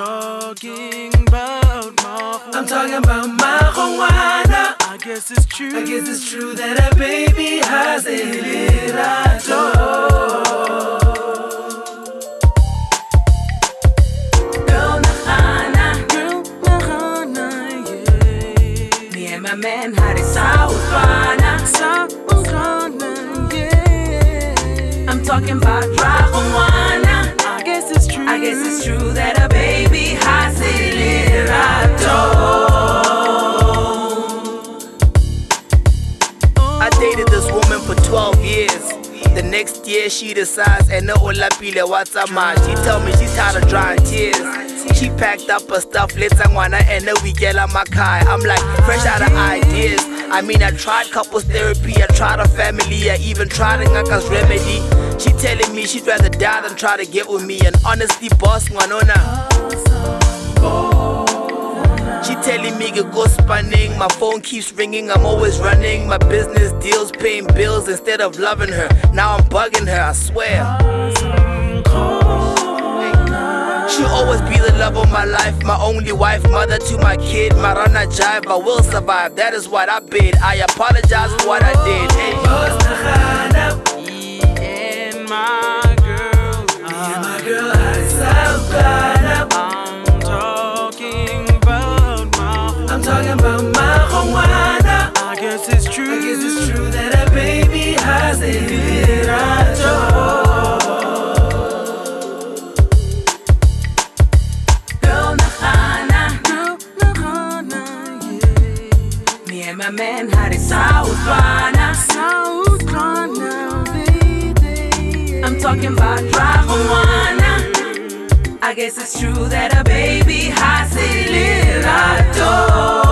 talking about marijuana. I'm talking about marijuana. I guess it's true. I guess it's true that a baby has a little Girl Nahana, yeah. Me and my man had a Sautana, yeah. I'm talking about marijuana. I guess it's true. I guess it's true that a baby has a little I dated this woman for 12 years. The next year she decides and no olapile what's up man. She tell me she's tired of drying tears. She packed up her stuff, let's sangwana and then we get on my car. I'm like fresh out of ideas. I mean I tried couples therapy, I tried a family, I even tried a ngaka's remedy. She telling me she'd rather die than try to get with me. And honestly boss ngwanona, she telling me to go spanning. My phone keeps ringing, I'm always running my business deals, paying bills instead of loving her. Now I'm bugging her, I swear. She'll always be the love of my life, my only wife, mother to my kid. Marana jive, I will survive, that is what I bid. I apologize for what I did. Me and my girl, I'm talking about marijuana. I guess it's true. I guess it's true that a baby has a little Girl Nahana, yeah. me and my man had a Sautana, baby. I'm talking about marijuana. I guess it's true that a baby has a little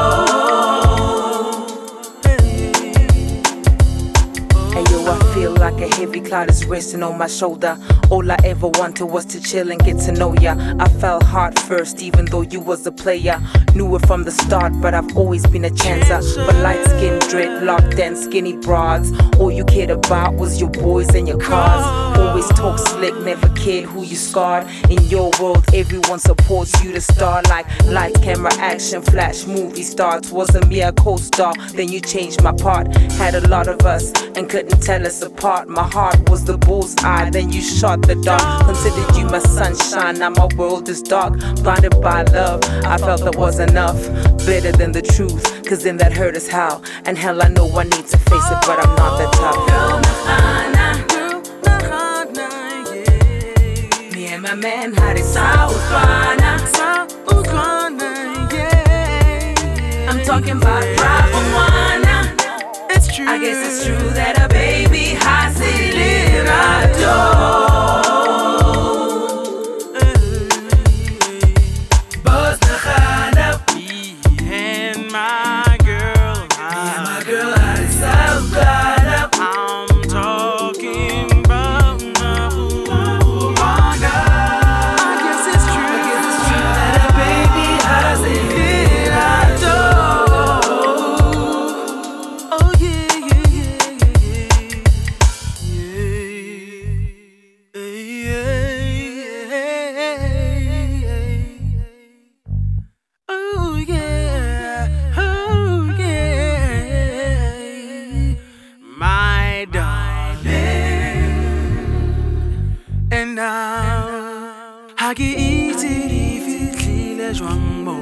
Hey yo, I feel like a heavy cloud is resting on my shoulder. All I ever wanted was to chill and get to know ya. I fell hard first, even though you was a player. Knew it from the start, but I've always been a chancer. But light skin, dreadlocked and skinny broads. All you cared about was your boys and your cars. Always talk slick, never cared who you scarred. In your world, everyone supports you to star. Like lights, camera, action, flash, movie stars. Wasn't me a co-star, then you changed my part. Had a lot of us and couldn't tell us apart. My heart was the bullseye, then you shot the dark. Considered you my sunshine, now my world is dark. Blinded by love, I felt that was enough. Better than the truth, cause then that hurt us how. And hell, I know I need to face it, but I'm not that tough. Girl Nahana, yeah. me and my man had a Sautana, yeah. I'm talking about marijuana. It's true. I guess it's true that a baby has a little Buzz Nahana, Me and my girl, had a Sautana, I'm talking about marijuana. I guess it's true. I guess it's true that a baby has a little Oh yeah, oh yeah, oh yeah, my darling. And now I get easy if it's wrong more.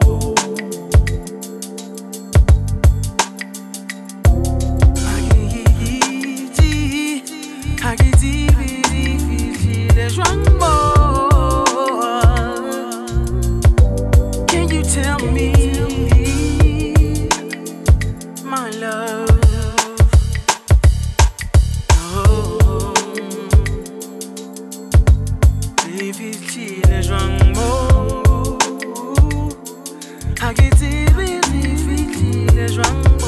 I get easy if it's wrong more. Can you tell me, my love? Oh, if it's wrong more. I get easy if it's wrong more.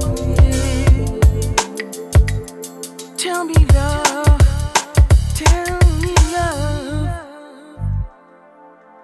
Tell me, love, tell